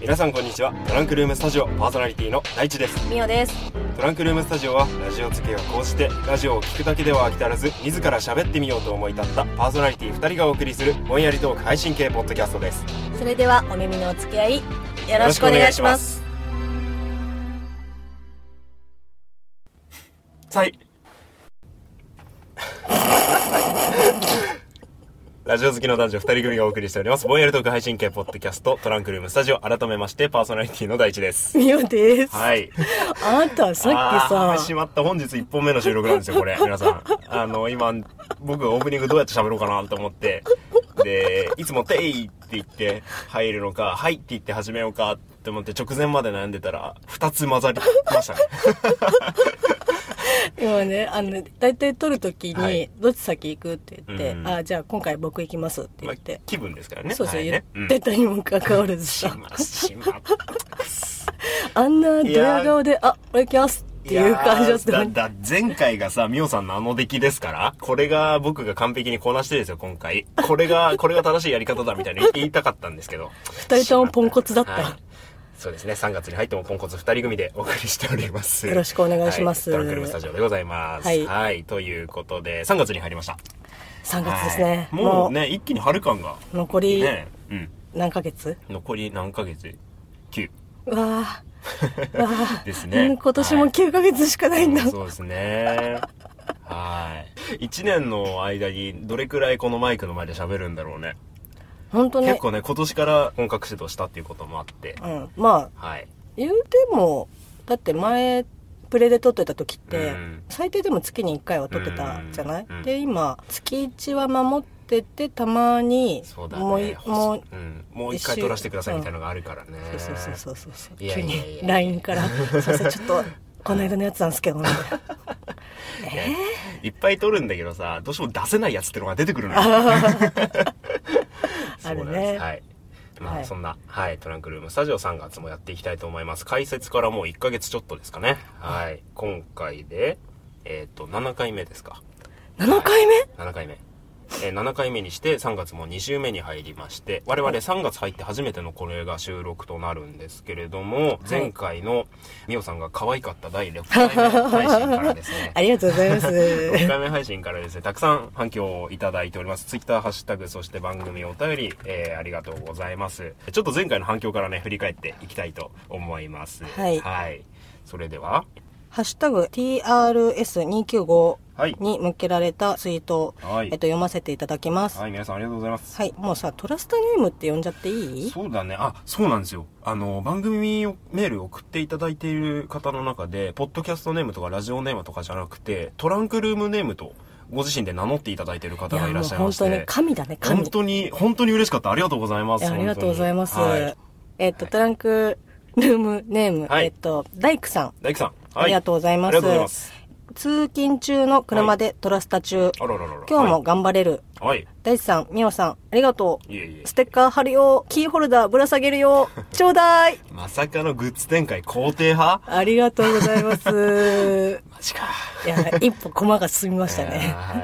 皆さんこんにちは。トランクルームスタジオパーソナリティの大地です。 みおです。 トランクルームスタジオはラジオ付けを講じてラジオを聞くだけでは飽き足らず自ら喋ってみようと思い立ったパーソナリティ2人がお送りするぼんやりトーク配信系ポッドキャストです。 それではお耳のお付き合いよろしくお願いします。 はい。ラジオ好きの男女2人組がお送りしておりますぼんやりトーク配信系ポッドキャストトランクルームスタジオ、改めましてパーソナリティの大地です。 みおです。 はい。 あなたさっきさしまった、本日1本目の収録なんですよこれ。皆さん今僕がオープニングどうやって喋ろうかなと思って、でいつもテイって言って入るのかはいって言って始めようかって思って直前まで悩んでたら2つ混ざりましたね。 今ね、だいたい撮るときに、 はい、 どっち先行くって言って、 うん、 じゃあ今回僕行きますって言って、 気分ですからね。 そうそう、 はい言ってたにもかかわらずさ、あんなドヤ顔で、俺行きますっていう感じだったのに。 前回がさ、みおさんのあの出来ですから、これが僕が完璧にこなしてですよ、今回。これが正しいやり方だみたいに言いたかったんですけど。 二人ともポンコツだった。 はい、そうですね。3月に入ってもポンコツ2人組でお送りしております。 よろしくお願いします。 はい、トランクルームスタジオでございます。 はい。 はい。ということで、3月に入りました。 3月ですね。 はい、もうね、一気に春感が。 残り、 ね、 何ヶ月？ 残り何ヶ月 ?9。 わー。 ですね。 今年も9ヶ月しかないんだ。 そうですね。はい。1年の間にどれくらいこのマイクの前で喋るんだろうね。 本当ね。 結構ね、今年から本格始動したっていうこともあって。 まあ、 はい。 言うても、だって前、プレで撮ってた時って、最低でも月に1回は撮ってたじゃない？で、今、月1は守ってて、たまに、 そうだね、 もう 1回撮らせてくださいみたいなのがあるからね。 そう。急に LINE から、そうそう、ちょっと、この間のやつなんですけどね。 いっぱい撮るんだけどさ、どうしても出せないやつってのが出てくるのよ。 あるね。 はい。まあそんな、はい、トランクルームスタジオ3月もやっていきたいと思います。開設からもう1ヶ月ちょっとですかね。はい。今回で、7回目ですか。 7回目？ 7回目。7回目にして3月も2週目に入りまして、我々3月入って初めてのこれが収録となるんですけれども、前回のみおさんが可愛かった第6回目配信からですねありがとうございます。 6回目配信からですね、たくさん反響をいただいております。ツイッターハッシュタグ、そして番組お便り、ありがとうございます。ちょっと前回の反響からね、振り返っていきたいと思います。 はい。 はい。それではハッシュタグ TRS295 に向けられたツイートを、読ませていただきます。 はい、皆さんありがとうございます。 はい、もうさ、トラストネームって呼んじゃっていい？ そうだね。そうなんですよ。番組メール送っていただいている方の中で、ポッドキャストネームとかラジオネームとかじゃなくて、トランクルームネームとご自身で名乗っていただいている方がいらっしゃいまして。 いや、もう本当に神だね、神。 本当に嬉しかった。ありがとうございます。 ありがとうございます。 はい、 トランクルームネーム、 はい、 大工さん。 大工さん。 はい、ありがとうございます。 ありがとうございます。 通勤中の車でトラスタ中。 あらららら。 今日も頑張れる。 はい。 大地さん、みおさん、ありがとう。 いえいえ。 ステッカー貼るよ。キーホルダーぶら下げるよ。ちょうだい。 まさかのグッズ展開肯定派？ ありがとうございます。 マジか。 いや、一歩駒が進みましたね。 はい。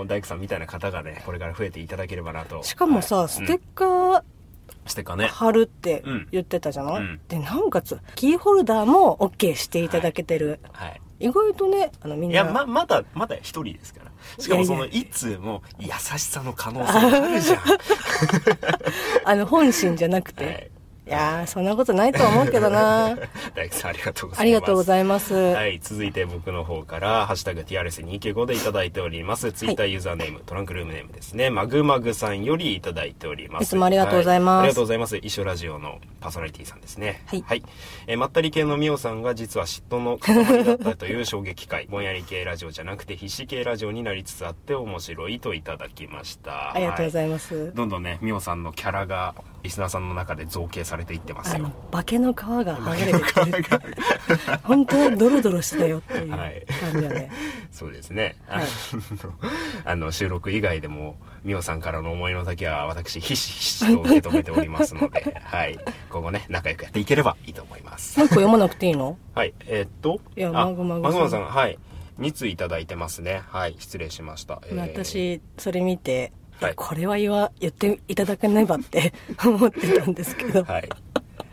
大工さんみたいな方がね、これから増えていただければなと。 しかもさ、ステッカー、 ね、 貼るって言ってたじゃない？で、なおかつ、キーホルダーも OK していただけてる。 はい。 意外とね、みんな。 いや、まだ一人ですから。しかもその、いつも優しさの可能性があるじゃん。 本心じゃなくて。はい、いやー、そんなことないと思うけどな。 大工さんありがとうございます。 ありがとうございます。 はい、続いて僕の方から、ハッシュタグ TRS295 でいただいております。ツイッターユーザーネーム、トランクルームネームですね。マグマグさんよりいただいております。 いつもありがとうございます。 ありがとうございます。一緒ラジオのパーソナリティさんですね。 はい。 はい。まったり系のみおさんが実は嫉妬の塊だったという衝撃回。ぼんやり系ラジオじゃなくて必死系ラジオになりつつあって面白いといただきました。 ありがとうございます。 どんどんね、みおさんのキャラがリスナーさんの中で造形されていってますよ。 化けの皮が剥がれてきてる。本当にドロドロしてたよっていう感じだね。はい、 そうですね。 はい、 収録以外でもみおさんからの思いの丈は私ひしひしと受け止めておりますので、はい、今後ね仲良くやっていければいいと思います。 もう一個読まなくていいの？ はい、 いや、マグマさん、はい、2通いただいてますね。はい、失礼しました。 私それ見て、 はい、 これは言っていただけないばって思ってたんですけど。 はい。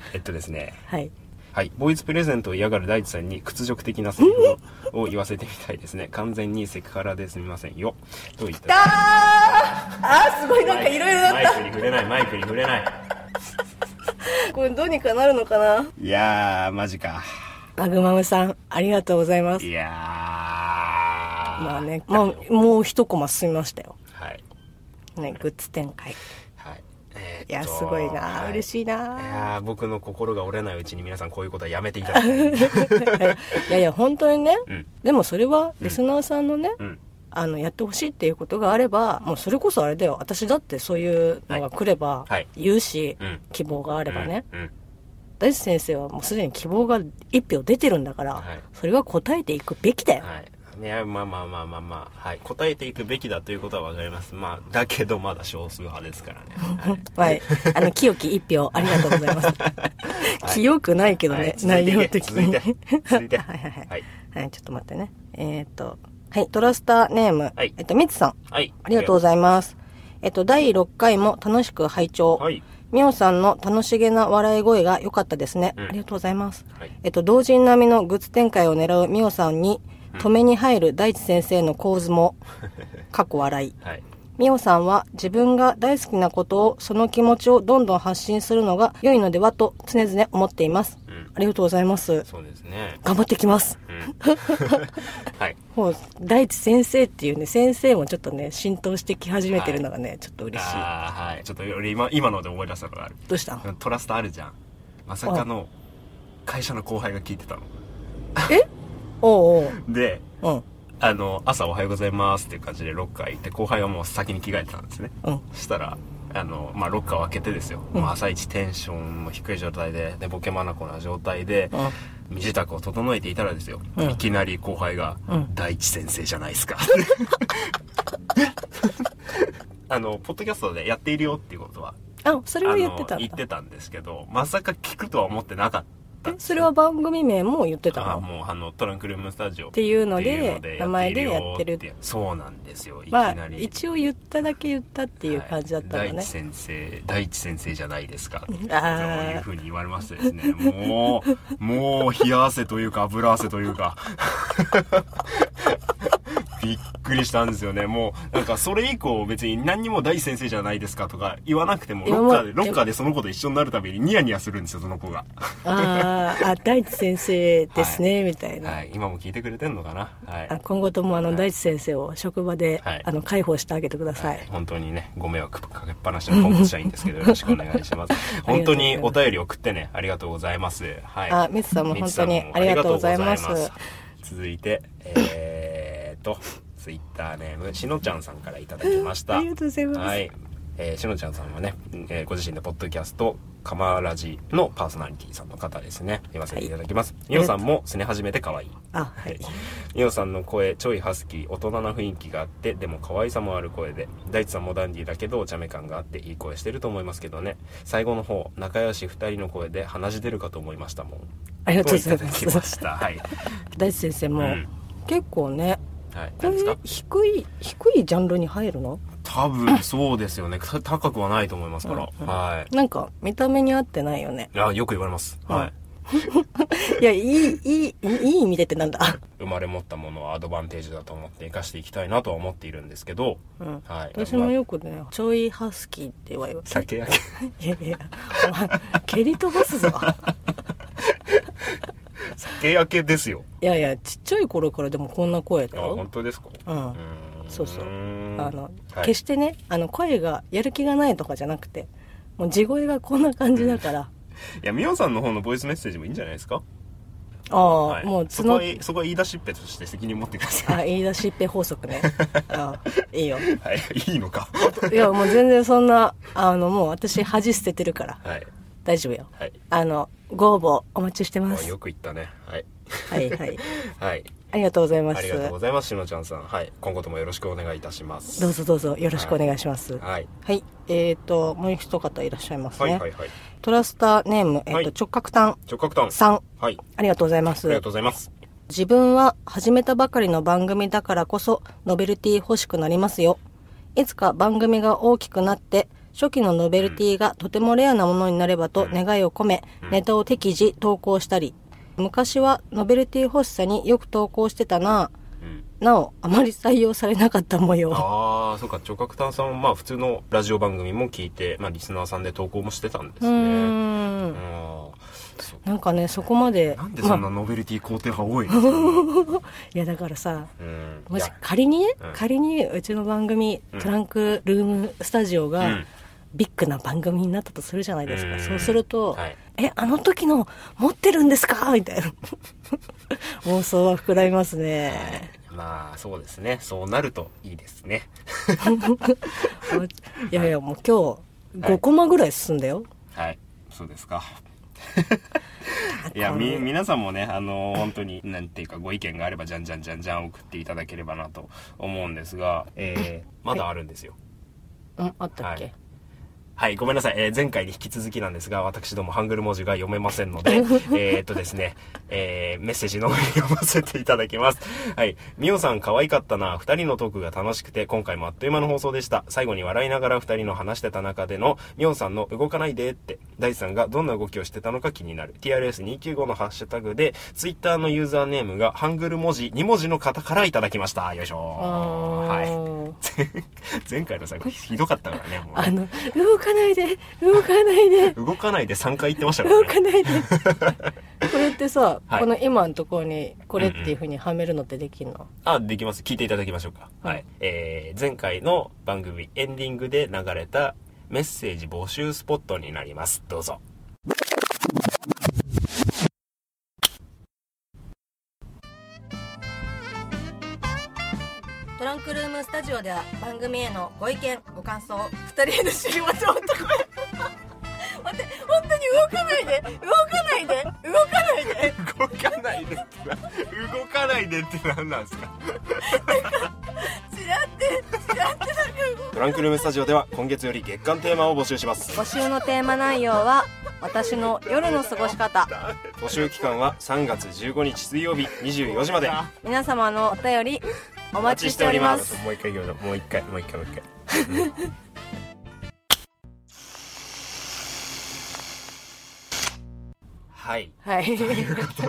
ですね。 はい。 はい。ボイスプレゼントを嫌がる大地さんに屈辱的なセリフを言わせてみたいですね。完全にセクハラですみませんよ。と言った。 すごいなんかいろいろだった。 マイクに触れない。 これどうにかなるのかな。 いやー、マジか。 マグマムさん、ありがとうございます。 いやー。 まあね、もう一コマ進みましたよ。 はい。 ね、グッズ展開。 はい。 いや、すごいな、 はい、 嬉しいな。いや僕の心が折れないうちに皆さんこういうことはやめていただきたい。 いや本当にね、 うん、 でもそれはリスナーさんのね、やってほしいっていうことがあれば、もうそれこそあれだよ、私だってそういうのが来れば言うし、希望があればね、大地先生はもうすでに希望が一票出てるんだから、それは答えていくべきだよ。 いや、まあ、はい。答えていくべきだということはわかります。まあ、だけどまだ少数派ですからね。 はい。清き一票ありがとうございます。清くないけどね、内容的に。続いて。はい、ちょっと待ってね。はい、トラスターネーム、ミツさん。はい。ありがとうございます。第6回も楽しく拝聴。はい。ミオさんの楽しげな笑い声が良かったですね。ありがとうございます。はい、同人並みのグッズ展開を狙うミオさんに、止めに入る大地先生の構図も過去笑い、ミオさんは自分が大好きなことを、その気持ちをどんどん発信するのが良いのではと常々思っています、ありがとうございます。 そうですね、 頑張ってきます、はい、もう大地先生っていうね、先生もちょっとね浸透してき始めてるのがね、ちょっと嬉しい。 はい、ちょっと今ので思い出したのがある。 どうしたの？ トラスタあるじゃん、まさかの会社の後輩が聞いてたの。 おうで、朝おはようございますっていう感じでロッカー行って、後輩はもう先に着替えてたんですね。そしたら、ロッカーを開けてですよ。もう朝一テンションも低い状態で、ボケまなこな状態で、身支度を整えていたらですよ。いきなり後輩が、大地先生じゃないですか。ポッドキャストでやっているよっていうことは、 それは言ってたんだ。 言ってたんですけど、まさか聞くとは思ってなかった。 それは番組名も言ってたの？ もうトランクルームスタジオっていうので名前でやってるって。 そうなんですよ。いきなり、 一応言っただけ言ったっていう感じだったのね。 大地先生じゃないですか。そういう風に言われましてですね。もう冷や汗というか油汗というか。びっくりしたんですよね。もうなんかそれ以降別に何にも大地先生じゃないですかとか言わなくても、ロッカーでその子と一緒になるたびにニヤニヤするんですよ、その子が。 大地先生ですね、みたいな。 今も聞いてくれてんのかな。 今後とも大地先生を職場で介抱してあげてください。 本当にね、ご迷惑かけっぱなしのポンコツ社員ですけど、よろしくお願いします。本当にお便り送ってね、ありがとうございます。 ミツさんも本当にありがとうございます。 続いて、ツイッターネームしのちゃんさんからいただきました。 ありがとうございます。 はい、しのちゃんさんはね、ご自身でポッドキャストカマラジのパーソナリティさんの方ですね。言わせていただきます。みおさんもすね始めて可愛い。みおさんの声ちょいハスキー、大人な雰囲気があって、でも可愛さもある声で、大地さんもダンディーだけどお茶目感があっていい声してると思いますけどね。最後の方仲良し2人の声で鼻血出るかと思いましたもん。 ありがとうございます。 いただきました。はい。 大地先生も、結構ね、これ低いジャンルに入るの？ 多分そうですよね。高くはないと思いますから。 なんか見た目に合ってないよね。 よく言われます。 いや、いい意味でってなんだ。 生まれ持ったものはアドバンテージだと思って生かしていきたいなとは思っているんですけど、 私もよくね、ちょいハスキーって言われる。 酒焼け。 いや、お前蹴り飛ばすぞ。 酒焼けですよ。 いや、ちっちゃい頃からでもこんな声だよ。 本当ですか？ そう決してね、声がやる気がないとかじゃなくて、もう地声がこんな感じだから。 いや、みおさんの方のボイスメッセージもいいんじゃないですか？ もうそこは言い出しっぺとして責任持ってください。 言い出しっぺ法則ね。いいよ。 いいのか。 いや、もう全然そんな、もう私恥捨ててるから。大丈夫よ。ご応募お待ちしてます。 よく言ったね。はい。 ありがとうございます。 ありがとうございます、しのちゃんさん。今後ともよろしくお願いいたします。 どうぞよろしくお願いします。もう一方いらっしゃいますね。トラスターネーム、直角炭さん。ありがとうございます。 ありがとうございます。 自分は始めたばかりの番組だからこそノベルティ欲しくなりますよ。いつか番組が大きくなって初期のノベルティがとてもレアなものになればと願いを込め、ネタを適時投稿したり、昔はノベルティ欲しさによく投稿してたな、なおあまり採用されなかった模様。 ああ、そうか。直角炭さんはまあ普通のラジオ番組も聞いて、まあリスナーさんで投稿もしてたんですね。 なんかね、そこまでなんでそんなノベルティ肯定派多いの？ いやだからさ、もし仮にうちの番組、トランクルームスタジオがビッグな番組になったとするじゃないですか。そうすると、あの時の持ってるんですかみたいな妄想は膨らみますね。 まあそうですね。そうなるといいですね。 いやいや、もう今日5コマぐらい進んだよ。 はい、そうですか。いや、皆さんもね、本当になんていうかご意見があればじゃん送っていただければなと思うんですが、まだあるんですよ。 あったっけ？ はい、ごめんなさい。前回に引き続きなんですが、私どもハングル文字が読めませんので、ですね、メッセージの方に読ませていただきます。はい。みおさん可愛かったな。二人のトークが楽しくて、今回もあっという間の放送でした。最後に笑いながら二人の話してた中での、みおさんの動かないでって、大地さんがどんな動きをしてたのか気になる。TRS295 のハッシュタグで、ツイッターのユーザーネームがハングル文字2文字の方からいただきました。よいしょ。はい。前回の最後ひどかったからね。もうね、 動かないで動かないで3回言ってましたからね。 動かないでこれってさ、この今のところにこれっていう風にはめるのってできるの？ できます。聞いていただきましょうか。はい。前回の番組エンディングで流れたメッセージ募集スポットになります。どうぞ。 トランクルームスタジオでは番組へのご意見ご感想、二人への知りまとうとこ待って、本当に動かないでって何なんですか？ ちらってトランクルームスタジオでは今月より月間テーマを募集します。 募集のテーマ内容は私の夜の過ごし方。 募集期間は3月15日水曜日24時まで。 皆様のお便りお待ちしております。 もう一回、はい、ということ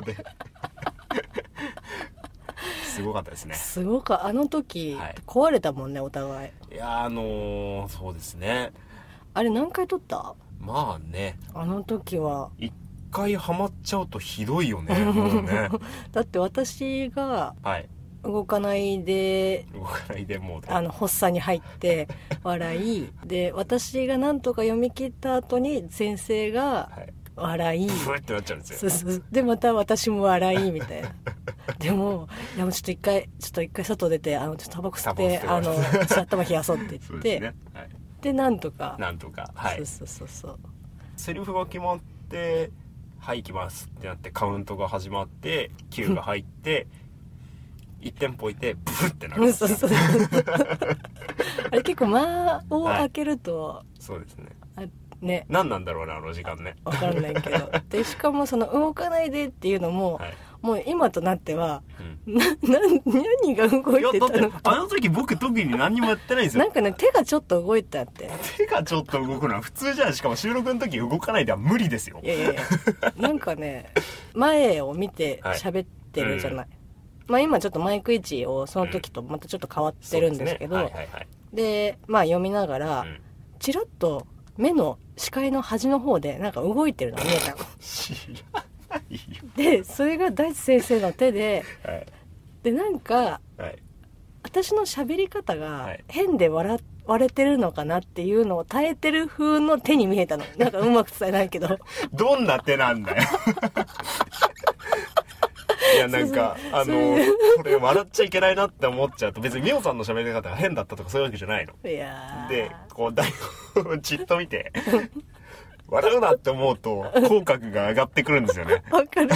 ですごかったですね。 あの時、壊れたもんね、お互い。 いや、そうですね。 あれ何回撮った？ まあね、 あの時は一回ハマっちゃうとひどいよね。もうねだって私が動かないでもう発作に入って笑いで、私がなんとか読み切った後に先生が笑い、 ふってなっちゃうんですよ。 そうでまた私も笑いみたいなでもいやもうちょっと一回外出てちょっとタバコ吸ってちょっと頭冷やそうって言ってでなんとかはい、そうセリフが決まってはい行きますってなってカウントが始まって9が入って1テンポ置いてブフってなる。そうあれ結構間を開けると、 そうですね。 ね、 何なんだろうね、あの時間ね。 わかんないけどでしかもその動かないでっていうのも、もう今となっては、何が動いてたのか。 あの時僕特に何にもやってないんですよ。 なんかね、手がちょっと動いたって。 手がちょっと動くのは普通じゃん。しかも収録の時動かないでは無理ですよ。 いやなんかね、前を見て喋ってるじゃない。まあ今ちょっとマイク位置をその時とまたちょっと変わってるんですけど、でまあ読みながら、チラッと目の視界の端の方でなんか動いてるのが見えたの。知らないよ。でそれが大地先生の手で、でなんか、私の喋り方が変で笑れてるのかなっていうのを耐えてる風の手に見えたの。なんかうまく伝えないけどどんな手なんだよいやなんかこれ笑っちゃいけないなって思っちゃうと、別にミオさんの喋り方が変だったとかそういうわけじゃないの。 いやでこう台本をじっと見て笑うなって思うと口角が上がってくるんですよね。 わかる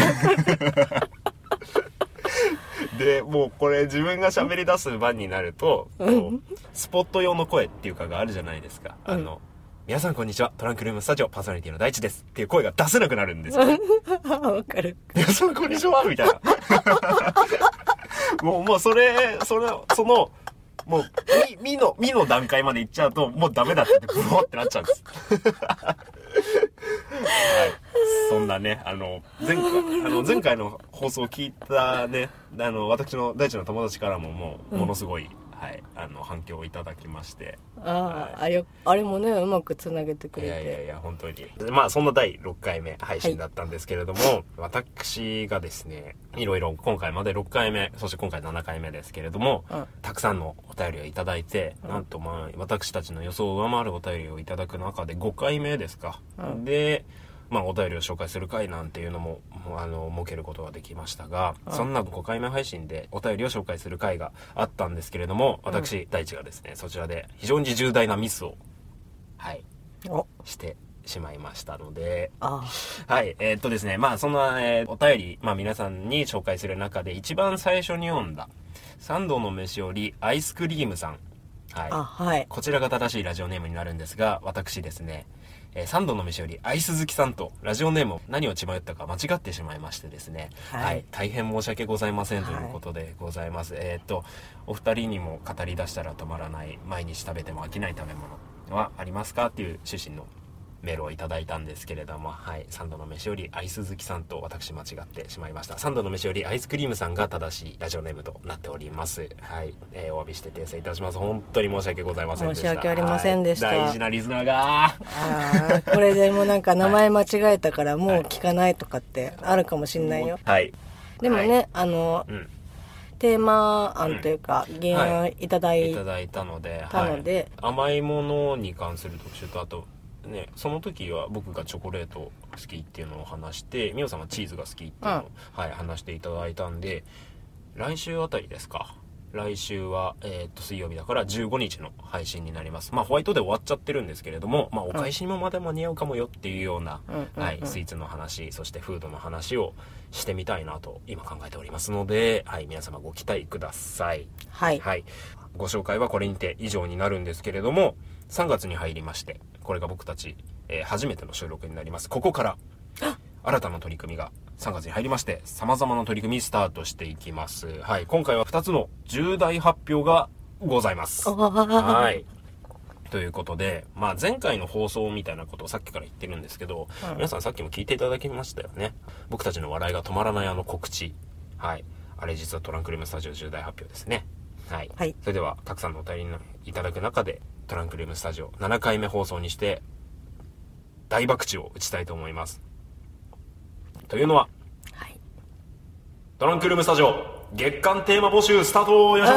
でもうこれ自分が喋り出す番になると、スポット用の声っていうかがあるじゃないですか。皆さんこんにちは、トランクルームスタジオパーソナリティの大地ですっていう声が出せなくなるんですよ。 わかる。 皆さんこんにちはみたいなもうそのもう、みの段階まで行っちゃうと、もうダメだってブローってなっちゃうんです。はい。そんなね、前回の放送を聞いたね、私の大地の友達からもものすごい、はい、反響をいただきまして。 あれもね、うまくつなげてくれて。 いや、本当に。まあ、そんな第6回目配信だったんですけれども、はい、私がですね、いろいろ今回まで6回目、そして今回7回目ですけれども、たくさんのお便りをいただいて、なんとまあ、私たちの予想を上回るお便りをいただく中で5回目ですか。で、まあ、お便りを紹介する回なんていうのも、設けることができましたが、そんな5回目配信でお便りを紹介する回があったんですけれども、私、大地がですね、そちらで非常に重大なミスを、はい、してしまいましたので、はい、ですね、まあ、そんな、お便り、まあ、皆さんに紹介する中で一番最初に読んだ、三度の飯よりアイスクリームさん。はい。こちらが正しいラジオネームになるんですが、私ですね、三度の飯よりアイス好きさんとラジオネームを何を血迷ったか間違ってしまいましてですね、はい、大変申し訳ございませんということでございます。お二人にも語り出したら止まらない毎日食べても飽きない食べ物はありますかっていう趣旨のメールをいただいたんですけれども、はい、三度の飯よりアイス好きさんと私間違ってしまいました。三度の飯よりアイスクリームさんが正しいラジオネームとなっております。はい、お詫びして訂正いたします。本当に申し訳ございませんでした。 申し訳ありませんでした。 はい、大事なリスナーがこれでもなんか名前間違えたからもう聞かないとかってあるかもしんないよ。 はい。 でもね、テーマ案というか、原案いただいたので、甘いものに関する特集と、あとね、その時は僕がチョコレート好きっていうのを話して、みおさんはチーズが好きっていうのを、はい、話していただいたんで、来週あたりですか。来週は、水曜日だから15日の配信になります。まあ、ホワイトで終わっちゃってるんですけれども、まあ、お返しにもまだ間に合うかもよっていうような、はい、スイーツの話、そしてフードの話をしてみたいなと今考えておりますので、はい、皆様ご期待ください。 はい。 はい。ご紹介はこれにて以上になるんですけれども、3月に入りまして、これが僕たち、初めての収録になります。ここから新たな取り組みが3月に入りまして、様々な取り組みスタートしていきます。はい。今回は2つの重大発表がございます。はい。ということで、まあ前回の放送みたいなことをさっきから言ってるんですけど、皆さんさっきも聞いていただきましたよね。僕たちの笑いが止まらない告知。はい。あれ実はトランクルームスタジオ重大発表ですね。はい。はい。それでは、たくさんのお便りいただく中で、トランクルームスタジオ7回目放送にして、大博打を打ちたいと思います。というのは、はい、トランクルームスタジオ月間テーマ募集スタート。よいしょ。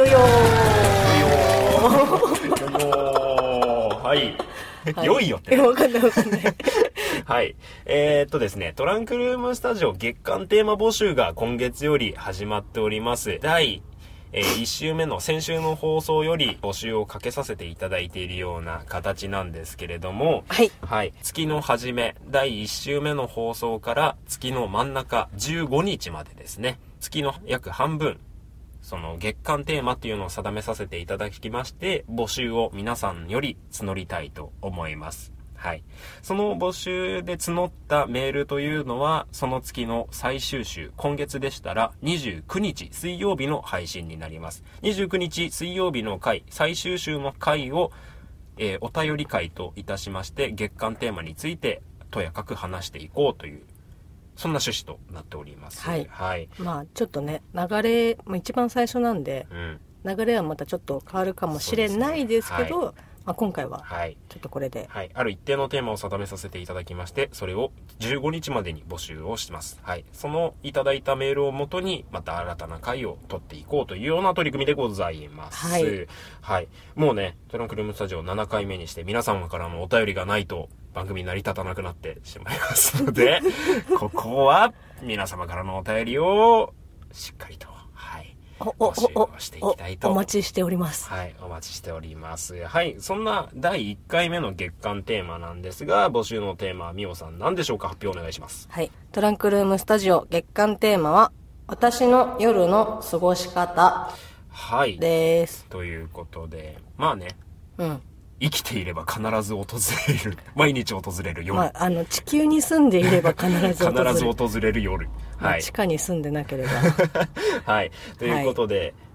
はい。良いよって。 わかんない。 はい。ですね、トランクルームスタジオ月間テーマ募集が今月より始まっております。第1週目の先週の放送より募集をかけさせていただいているような形なんですけれども、はい。はい。月の初め、第1週目の放送から月の真ん中15日までですね、月の約半分、その月間テーマっていうのを定めさせていただきまして、募集を皆さんより募りたいと思います。はい。その募集で募ったメールというのは、その月の最終週、今月でしたら29日水曜日の配信になります。29日水曜日の回、最終週の回を、お便り会といたしまして、月間テーマについてとやかく話していこうという、そんな趣旨となっております。 はい。はい。まあ、ちょっとね、流れ、一番最初なんで、流れはまたちょっと変わるかもしれないですけど、まあ、今回はちょっとこれで、 はい、ある一定のテーマを定めさせていただきまして、それを15日までに募集をします。はい、そのいただいたメールをもとにまた新たな回を取っていこうというような取り組みでございます。はい、はい、もうね、トランクルームスタジオ7回目にして皆様からのお便りがないと番組成り立たなくなってしまいますのでここは皆様からのお便りをしっかりと募集をしていきたいと。 お待ちしております。 はい、お待ちしております。はい、そんな第1回目の月間テーマなんですが、募集のテーマはみおさん何でしょうか？発表お願いします。 はい、トランクルームスタジオ月間テーマは私の夜の過ごし方です。 ということで、まあね、生きていれば必ず訪れる毎日訪れる夜、 まあ、地球に住んでいれば必ず訪れる夜、 はい、地下に住んでなければはい、ということで、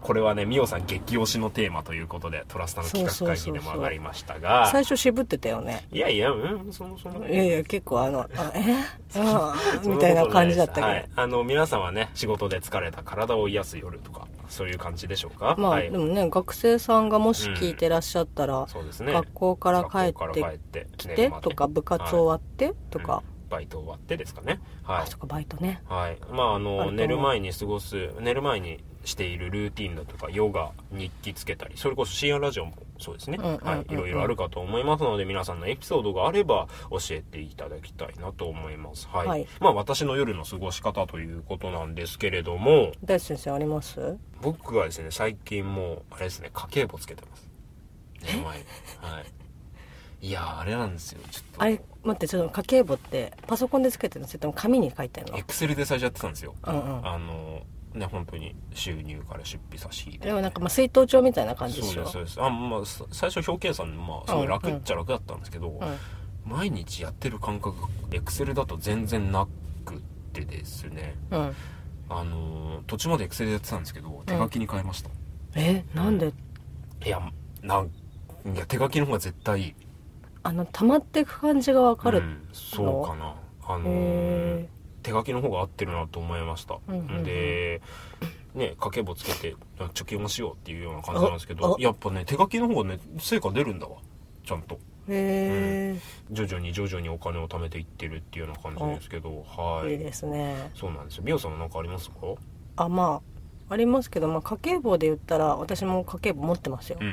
これはねミオさん激推しのテーマということでトラスタの企画会議でも上がりましたが、 最初渋ってたよね。 いやいや、 いや結構みたいな感じだったけど、 はい、皆さんはね仕事で疲れた体を癒す夜とかそういう感じでしょうか。 まあ、 はい、 でもね学生さんがもし聞いてらっしゃったら、 そうですね、 学校から帰ってきてとか部活終わってとか、 バイト終わってですかね。はい。 あ、そっかバイトね。 はい。まあ寝る前にしているルーティンだとかヨガ、日記つけたり、それこそ深夜ラジオもそうですね。はい。いろいろあるかと思いますので、皆さんのエピソードがあれば教えていただきたいなと思います。はい。はい、まあ私の夜の過ごし方ということなんですけれども、 大地先生あります？ 僕はですね最近もうあれですね家計簿つけてます。寝る前に。はい。いやあれなんですよちょっとあれ待ってちょっと家計簿ってパソコンでつけてるのそれとも紙に書いてるの？ エクセルで最初やってたんですよ。ね本当に収入から出費差し入れでもなんかまあ水筒帳みたいな感じでしょ。 そうですまあ最初表計算すごい楽っちゃ楽だったんですけど、毎日やってる感覚がエクセルだと全然なくってですね、途中までエクセルでやってたんですけど手書きに変えました。 なんで？ いや手書きの方が絶対いい。 溜まっていく感じが分かる、 そうかな。手書きの方が合ってるなと思いました。でね家計簿つけて貯金をしようっていうような感じなんですけど、やっぱね手書きの方がね成果出るんだわちゃんと。徐々にお金を貯めていってるっていうような感じですけど、はい。 いいですね。 そうなんですよ。美穂さんは何かありますか？ まあありますけど、まあ家計簿で言ったら私も家計簿持ってますよ。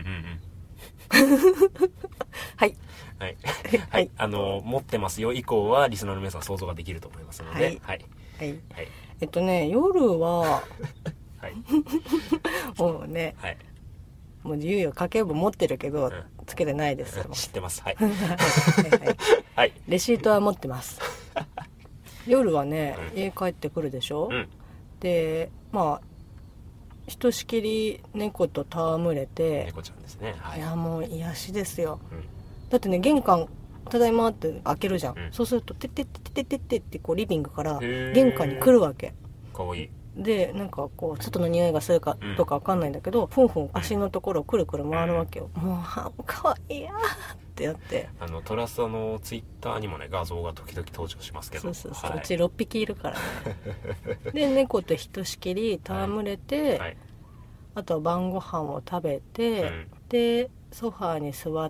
はいはいはい、持ってますよ以降はリスナーの皆さん想像ができると思いますので、はい夜ははいもうね、もう言うよ家計簿持ってるけど、つけてないですよ。 知ってます。はいはい、レシートは持ってます夜はね、家帰ってくるでしょ、でまあひとしきり猫と戯れて、 猫ちゃんですね、 いやもう癒しですよ、だってね玄関ただいまって開けるじゃん、そうするとてってってってってってってこうリビングから玄関に来るわけ。 かわいい。 でなんかこう外の匂いがするかとか分かんないんだけど、ふんふん足のところをくるくる回るわけよ、もうかわいいやってやって、 トラスタのツイッターにもね画像が時々登場しますけど、 そう、うち6匹いるからねで猫とひとしきり戯れて、あとは晩ご飯を食べて、でソファーに座って、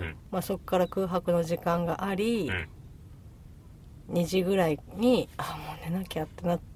そこから空白の時間があり、2時ぐらいにもう寝なきゃってなって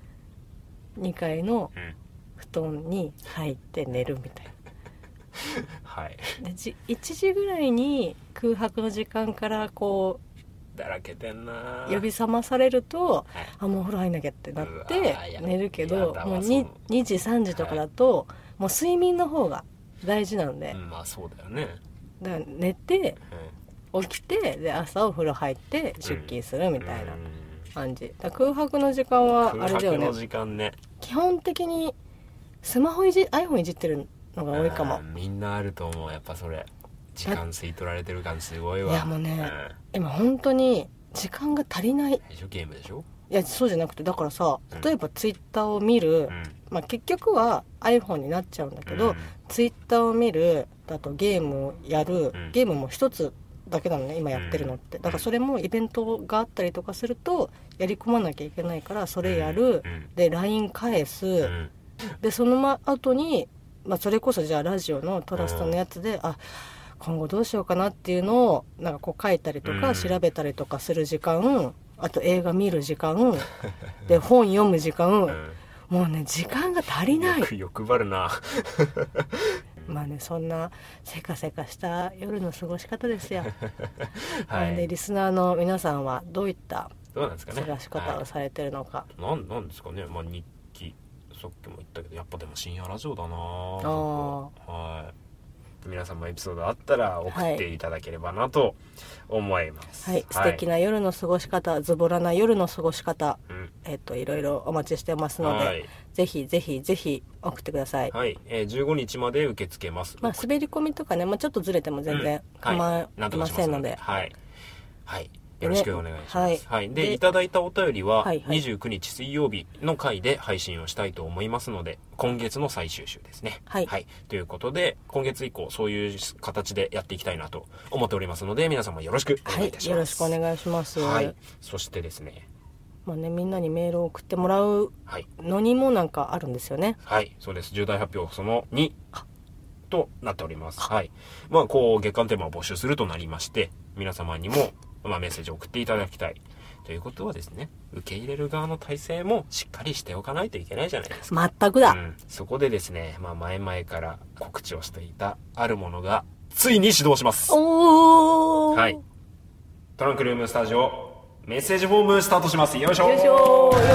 、2階の布団に入って寝るみたいなで1時ぐらいに空白の時間からこうだらけてんな呼び覚まされると、もうお風呂入んなきゃってなって寝るけど、もう 2時3時とかだと、もう睡眠の方が大事なんで、 まあそうだよね。 だから寝て、起きてで朝お風呂入って出勤するみたいな感じ。だ空白の時間はあれだよね。 空白の時間ね。 基本的にスマホiPhone いじってるのが多いかも。 みんなあると思う。やっぱそれ時間吸い取られてる感すごいわ。 いやもうね、今本当に時間が足りない。 ゲームでしょ？ いやそうじゃなくて、だからさ、例えばツイッターを見る、結局は iPhone になっちゃうんだけど、ツイッターを見るだとゲームをやる、ゲームも一つだけなのね今やってるのって。だからそれもイベントがあったりとかするとやり込まなきゃいけないから、それやる、で LINE 返す、でその後に、それこそじゃあラジオのトラストのやつで、今後どうしようかなっていうのをなんかこう書いたりとか調べたりとかする時間、あと映画見る時間で本読む時間、もうね時間が足りない。 欲張るなまあね、そんなせかせかした夜の過ごし方ですよでリスナーの皆さんはどういった過ごし方をされてるのか。 なんですかね。日記さっきも言ったけど、やっぱでも深夜ラジオだな。皆さんもエピソードあったら送っていただければなと思います。 素敵な夜の過ごし方、ズボラな夜の過ごし方、いろいろお待ちしてますので、ぜひぜひぜひ送ってください。 15日まで受け付けます。 滑り込みとかね、ちょっとずれても全然構いませんので。 よろしくお願いします。はい。で、いただいたお便りは、29日水曜日の回で配信をしたいと思いますので、今月の最終週ですね。はい。ということで、今月以降、そういう形でやっていきたいなと思っておりますので、皆様よろしくお願いいたします。 よろしくお願いします。 はい。そしてですね、 まあね、みんなにメールを送ってもらうのにもなんかあるんですよね。 はい、そうです。重大発表その2となっております。はい。まあ、こう、月間テーマを募集するとなりまして、皆様にも、まあ、メッセージを送っていただきたい。ということはですね、受け入れる側の体制もしっかりしておかないといけないじゃないですか。 全くだ。 そこでですね、まあ、前々から告知をしていたあるものが、ついに始動します。 おー。 はい。トランクルームスタジオ、メッセージフォームスタートします。よいしょー。 よいしょー。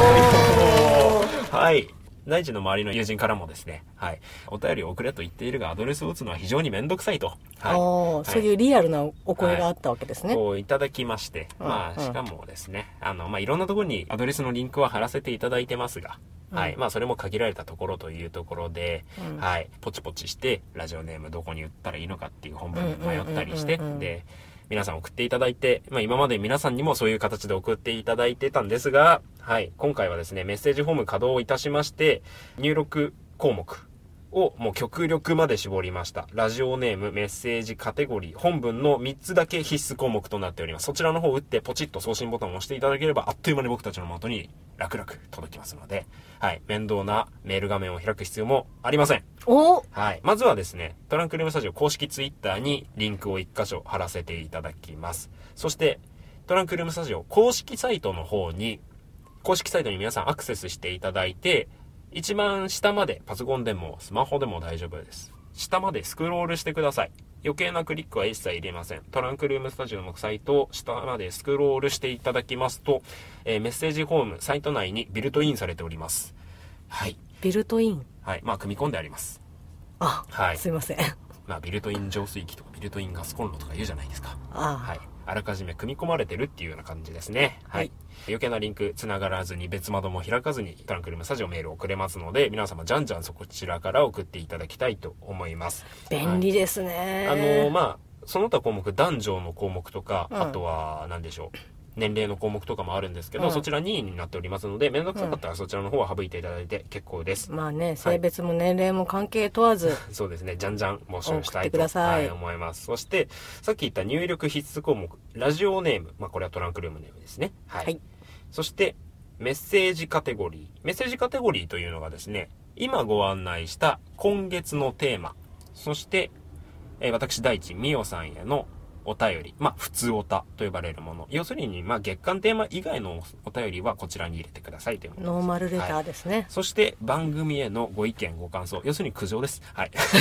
はい。大地の周りの友人からもですね、はい。お便りを送れと言っているが、アドレスを打つのは非常にめんどくさいと。 はい。そういうリアルなお声があったわけですね。 こういただきまして、まあ、しかもですね、まあ、いろんなところにアドレスのリンクは貼らせていただいてますが、はい。まあ、それも限られたところというところで、はい。ポチポチして、ラジオネームどこに打ったらいいのかっていう本文迷ったりして、で、皆さん送っていただいて、まあ今まで皆さんにもそういう形で送っていただいてたんですが、はい、今回はですね、メッセージフォーム稼働いたしまして、入力項目をもう極力まで絞りました。ラジオネーム、メッセージ、カテゴリー、本文の3つだけ必須項目となっております。そちらの方を打ってポチッと送信ボタンを押していただければ、あっという間に僕たちの元に楽々届きますので、はい、面倒なメール画面を開く必要もありません。はい。まずはですね、トランクルームスタジオ公式ツイッターにリンクを1箇所貼らせていただきます。そして、トランクルームスタジオ公式サイトの方に、公式サイトに皆さんアクセスしていただいて、一番下まで、パソコンでもスマホでも大丈夫です。下までスクロールしてください。余計なクリックは一切入れません。トランクルームスタジオのサイトを下までスクロールしていただきますと、メッセージフォーム、サイト内にビルトインされております。はい。 ビルトイン。 はい。まあ、組み込んであります。 あ、はい。すいません。 まあ、ビルトイン浄水器とかビルトインガスコンロとか言うじゃないですか。 はい。 あらかじめ組み込まれてるっていうような感じですね。はい。余計なリンク繋がらずに別窓も開かずにトランクルームスタジオメールを送れますので、皆様じゃんじゃんそちらから送っていただきたいと思います。 便利ですね。 まあ、その他項目、男女の項目とか、あとは、何でしょう。年齢の項目とかもあるんですけど、そちら2位になっておりますので、めんどくさかったらそちらの方は省いていただいて結構です。 まあね、性別も年齢も関係問わず、 そうですね、じゃんじゃん募集したいと思います。そして、さっき言った入力必須項目、ラジオネーム、まあこれはトランクルームネームですね。はい。そして、メッセージカテゴリー。メッセージカテゴリーというのがですね、今ご案内した今月のテーマ、そして、私大地美代さんへのお便り。まあ、普通おたと呼ばれるもの。要するに、まあ、月間テーマ以外のお便りはこちらに入れてくださいというものです。 ノーマルレターですね。はい、 そして、番組へのご意見、ご感想。要するに苦情です。はい。です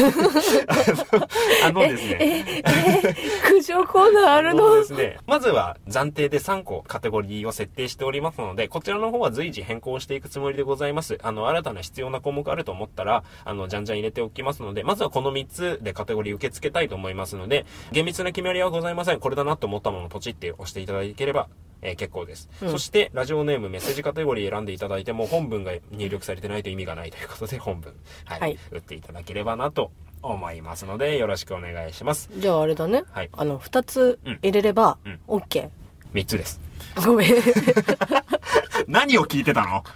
ね。 苦情コーナーあるの？ そうですね。まずは、暫定で3個カテゴリーを設定しておりますので、こちらの方は随時変更していくつもりでございます。新たな必要な項目あると思ったら、じゃんじゃん入れておきますので、まずはこの3つでカテゴリー受け付けたいと思いますので、厳密な決まりはございません。これだなと思ったものをポチって押していただければ、結構です。そして、ラジオネーム、メッセージカテゴリー選んでいただいても、本文が入力されてないと意味がないということで、本文、はい、打っていただければなと思いますので、よろしくお願いします。 じゃああれだね。はい。2つ入れれば、OK。 3つです。 ごめん。 何を聞いてたの？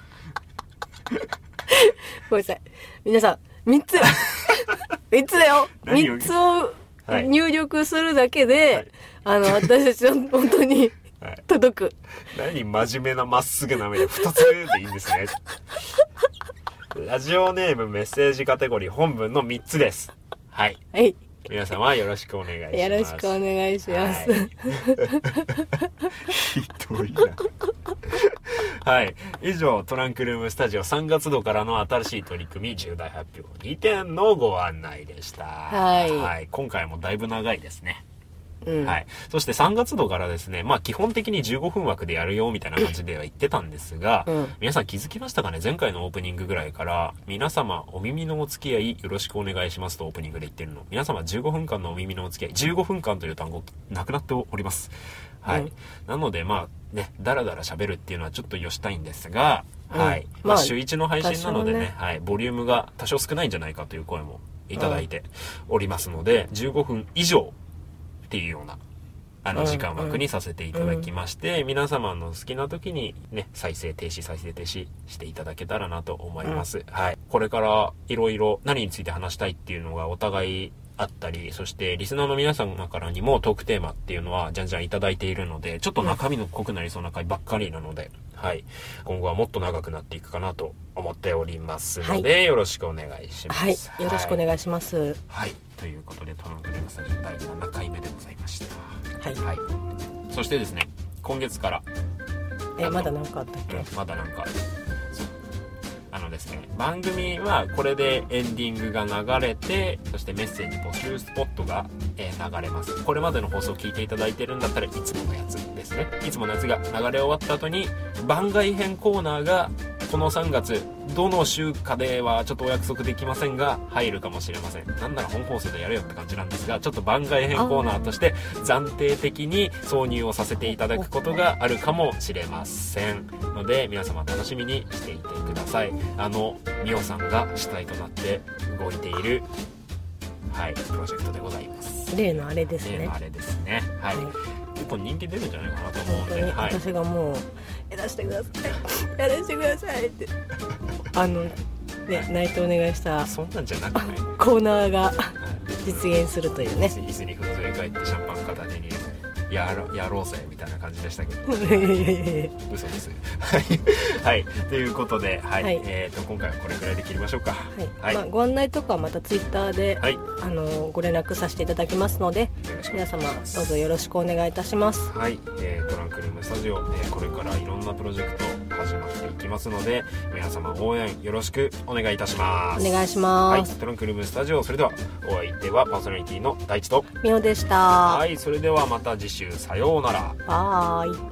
ごめんなさい。皆さん、3つ3つだよ。3つを入力するだけで、私たちは本当に届く。 何真面目なまっすぐな目で2つ目でいいんですね。ラジオネーム、メッセージカテゴリー、本文の3つです。はい。 はい。 皆様よろしくお願いします。 よろしくお願いします。 ひどいな。はい。以上、トランクルームスタジオ3月度からの新しい取り組み、重大発表2点のご案内でした。 はい。 はい。今回もだいぶ長いですね。はい。そして3月度からですね、まあ基本的に15分枠でやるよみたいな感じでは言ってたんですが、皆さん気づきましたかね？前回のオープニングぐらいから、皆様お耳のお付き合いよろしくお願いしますとオープニングで言ってるの。皆様15分間のお耳のお付き合い、15分間という単語なくなっております。はい。なのでまあね、だらだら喋るっていうのはちょっとよしたいんですが、はい。まあ週1の配信なのでね、はい。ボリュームが多少少ないんじゃないかという声もいただいておりますので、15分以上っていうような時間枠にさせていただきまして、皆様の好きな時にね、再生停止していただけたらなと思います。はい。これからいろいろ何について話したいっていうのがお互いあったり、そしてリスナーの皆さんからにもトークテーマっていうのはじゃんじゃんいただいているので、ちょっと中身の濃くなりそうな回ばっかりなので、はい。今後はもっと長くなっていくかなと思っておりますので、はい、よろしくお願いします。 はい。よろしくお願いします。 はい。ということで、トランクルームスタジオ第7回目でございました。 はい。 はい。そしてですね、今月から。 まだ何かあったっけ？ まだなんか。ですね、番組はこれでエンディングが流れて、そしてメッセージ募集スポットが、流れます。これまでの放送を聞いていただいてるんだったらいつものやつですね。いつものやつが流れ終わった後に番外編コーナーがこの3月どの週かではちょっとお約束できませんが入るかもしれません。なんなら本放送でやれよって感じなんですが、ちょっと番外編コーナーとして暫定的に挿入をさせていただくことがあるかもしれませんので、皆様楽しみにしていてください。ミオさんが主体となって動いている、はい、プロジェクトでございます。 例のあれですね。 例のあれですね。はい。結構人気出るんじゃないかなと思うんで、はい、 私がもうやらせてくださいやらせてくださいってね、泣いてお願いしたそんなんじゃなくないコーナーが実現するというね。 椅子に崩れ返ってシャンパン片手にやろうぜみたいな感じでしたけど嘘ですはい、ということで、はい、はい、今回はこれくらいで切りましょうか。はい、はい、ご案内とかはまたツイッターで、はい、ご連絡させていただきますので、皆様どうぞよろしくお願いいたします。 はい、トランクルームスタジオ、これからいろんなプロジェクト始まっていきますので、皆様応援よろしくお願いいたします。 お願いします。 はい、トランクルームスタジオ、それではお相手はパーソナリティの大地とみおでした。 はい、それではまた次週、さようなら。 バイ。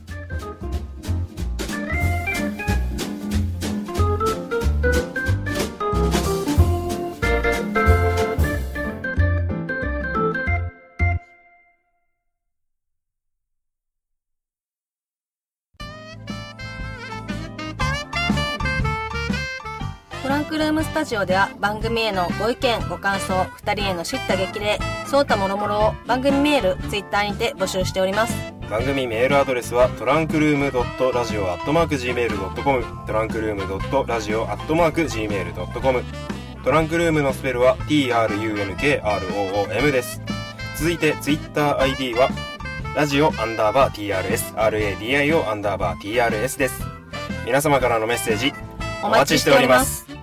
トランクルームスタジオでは番組へのご意見ご感想、2人への叱咤激励、その他もろもろを番組メール、ツイッターにて募集しております。 番組メールアドレスはトランクルーム.radio@gmail.com、トランクルーム.radio@gmail.com。トランクルームのスペルは TRUNKROOM です。続いてツイッター ID はラジオ_TRS RADIO_TRS です。皆様からのメッセージお待ちしております。